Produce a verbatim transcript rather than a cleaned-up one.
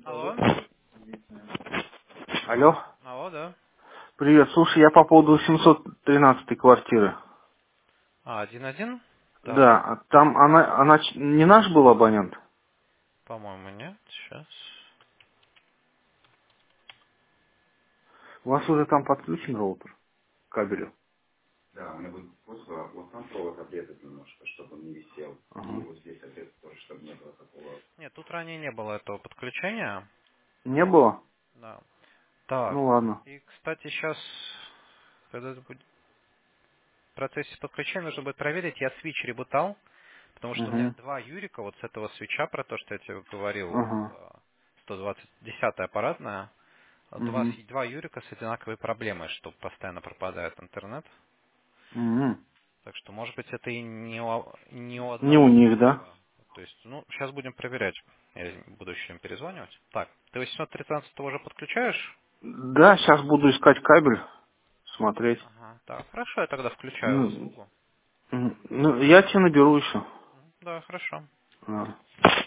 Алло. Алло. Алло, да. Привет. Слушай, я по поводу семьсот тринадцатой квартиры. А, один один? Так. Да, а там она, она ч- не наш был абонент? По-моему, нет. Сейчас. У вас уже там подключен роутер к кабелю? Да, у меня будет просто вот там провод обрезать немножко, чтобы он не висел. И Ага. вот здесь обрезать тоже, чтобы не было такого. Нет, тут ранее не было этого подключения. Не было? Да. Так. Ну ладно. И, кстати, сейчас, когда это будет в процессе подключения, нужно будет проверить. Я свич ребутал, потому что у меня Угу. два Юрика вот с этого свеча, про то, что я тебе говорил, Ага. э, сто двадцать десятая аппаратная. Два, Угу. с- два Юрика с одинаковой проблемой, что постоянно пропадает интернет. Угу. Так что, может быть, это и не у, не у Не у одного них, да? Юрика. То есть, ну, сейчас будем проверять. Я буду еще им перезванивать. Так, ты восемьсот тринадцать уже подключаешь? Да, сейчас буду искать кабель, смотреть. Ага, так, хорошо, я тогда включаю Ну, услугу. м, ну, я тебе наберу еще. Да, хорошо. А.